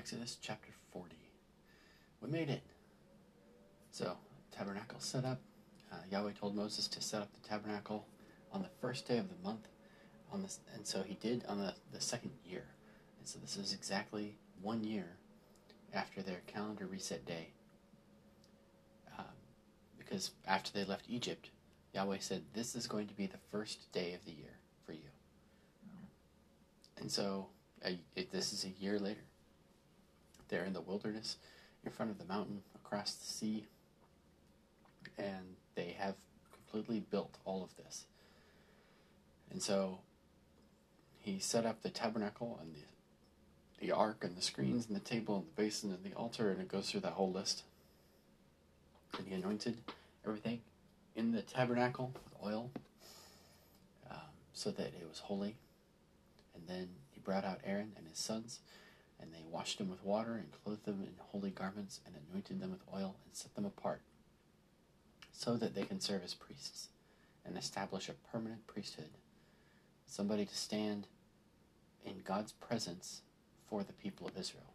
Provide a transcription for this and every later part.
Exodus chapter 40. We made it. So, tabernacle set up. Yahweh told Moses to set up the tabernacle on the first day of the month. And so he did on the second year. And so this is exactly 1 year after their calendar reset day. Because after they left Egypt, Yahweh said, this is going to be the first day of the year for you. And so this is a year later. They're in the wilderness, in front of the mountain, across the sea, and they have completely built all of this. And so he set up the tabernacle and the ark and the screens and the table and the basin and the altar, and it goes through that whole list. And he anointed everything in the tabernacle with oil so that it was holy. And then he brought out Aaron and his sons, and they washed them with water and clothed them in holy garments and anointed them with oil and set them apart so that they can serve as priests and establish a permanent priesthood, somebody to stand in God's presence for the people of Israel.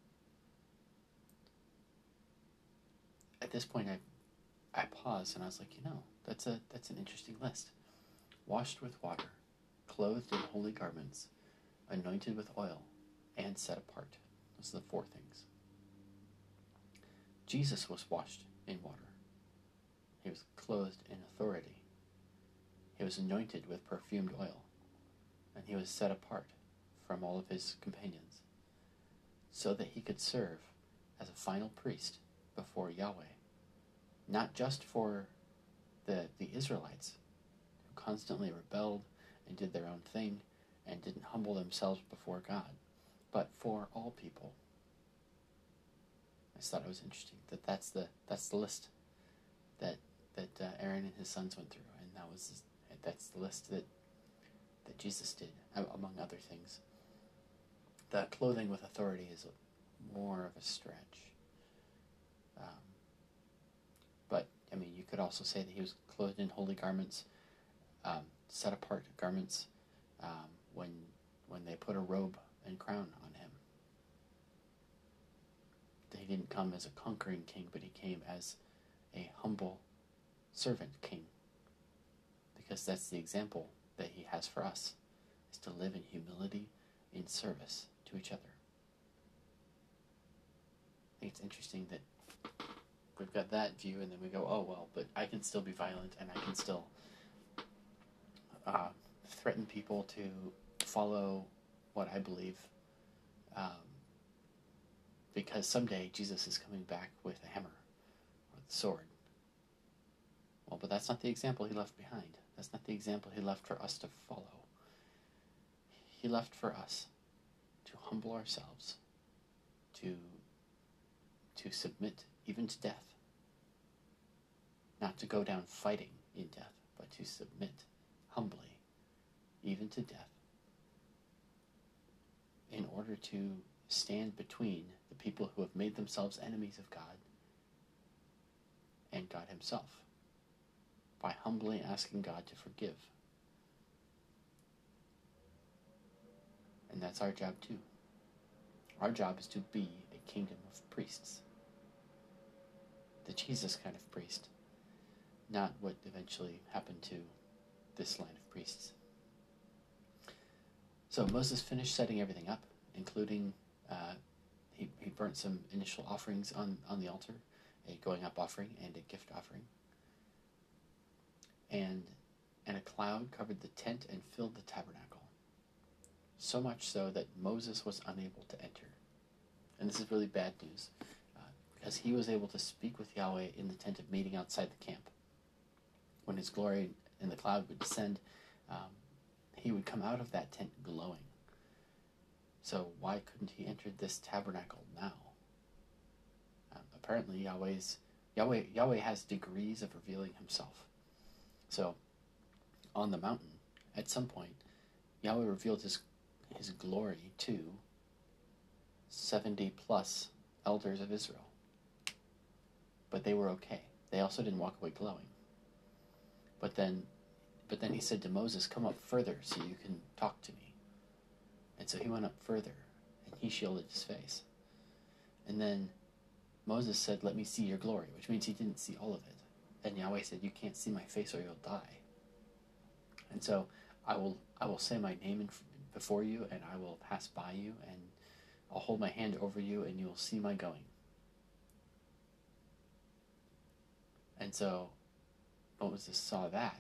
At this point, I paused and I was like, that's an interesting list. Washed with water, clothed in holy garments, anointed with oil, and set apart. Those are the 4 things. Jesus was washed in water. He was clothed in authority. He was anointed with perfumed oil. And he was set apart from all of his companions so that he could serve as a final priest before Yahweh. Not just for the Israelites who constantly rebelled and did their own thing and didn't humble themselves before God, but for all people. I just thought it was interesting that that's the list that Aaron and his sons went through, and that's the list that Jesus did, among other things. The clothing with authority is more of a stretch. But you could also say that he was clothed in holy garments, set apart garments, when they put a robe and crown on him. He didn't come as a conquering king, but he came as a humble servant king, because that's the example that he has for us, is to live in humility, in service to each other. I think it's interesting that we've got that view, and then we go, oh, well, but I can still be violent, and I can still threaten people to follow what I believe, because someday Jesus is coming back with a hammer or the sword. Well, but that's not the example he left behind. That's not the example he left for us to follow. He left for us to humble ourselves, to submit even to death. Not to go down fighting in death, but to submit humbly, even to death, in order to stand between the people who have made themselves enemies of God and God himself, by humbly asking God to forgive. And that's our job too. Our job is to be a kingdom of priests. The Jesus kind of priest, not what eventually happened to this line of priests. So Moses finished setting everything up, including he burnt some initial offerings on the altar, a going up offering and a gift offering. And a cloud covered the tent and filled the tabernacle, so much so that Moses was unable to enter. And this is really bad news, because he was able to speak with Yahweh in the tent of meeting outside the camp. When his glory in the cloud would descend, he would come out of that tent glowing. So why couldn't he enter this tabernacle now? Apparently Yahweh has degrees of revealing himself. So on the mountain, at some point, Yahweh revealed his glory to 70 plus elders of Israel. But they were okay. They also didn't walk away glowing. But then he said to Moses, come up further so you can talk to me. And so he went up further, and he shielded his face. And then Moses said, "Let me see your glory," which means he didn't see all of it. And Yahweh said, "You can't see my face or you'll die." And so I will say my name before you, and I will pass by you, and I'll hold my hand over you, and you will see my going. And so Moses saw that,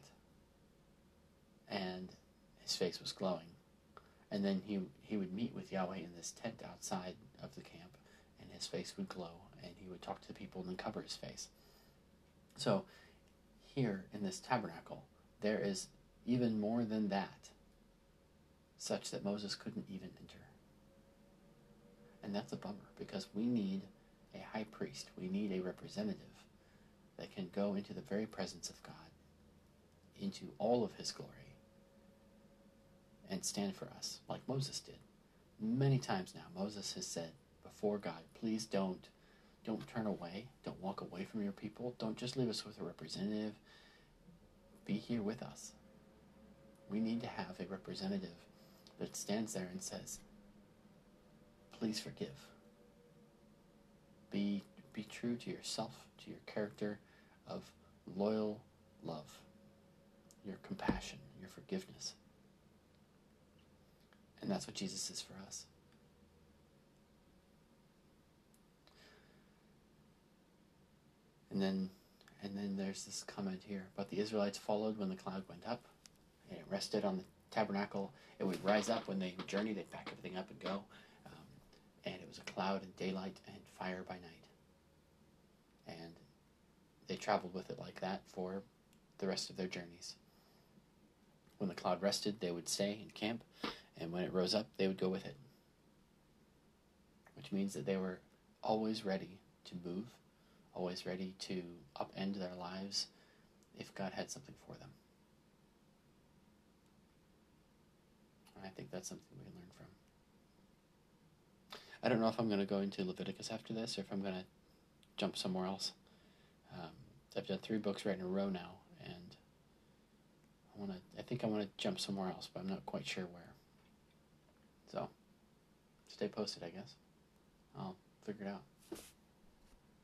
and his face was glowing. And then he would meet with Yahweh in this tent outside of the camp, and his face would glow, and he would talk to the people and then cover his face. So here in this tabernacle, there is even more than that, such that Moses couldn't even enter. And that's a bummer, because we need a high priest. We need a representative that can go into the very presence of God, into all of his glory, and stand for us, like Moses did. Many times now, Moses has said before God, please don't turn away. Don't walk away from your people. Don't just leave us with a representative. Be here with us. We need to have a representative that stands there and says, please forgive. Be true to yourself, to your character of loyal love, your compassion, your forgiveness. And that's what Jesus is for us. And then there's this comment here. But the Israelites followed when the cloud went up, and it rested on the tabernacle. It would rise up when they would journey. They'd pack everything up and go. And it was a cloud and daylight and fire by night. And they traveled with it like that for the rest of their journeys. When the cloud rested, they would stay and camp. And when it rose up, they would go with it. Which means that they were always ready to move, always ready to upend their lives if God had something for them. And I think that's something we can learn from. I don't know if I'm going to go into Leviticus after this, or if I'm going to jump somewhere else. I've done 3 books right in a row now, and I think I want to jump somewhere else, but I'm not quite sure where. So, stay posted, I guess. I'll figure it out.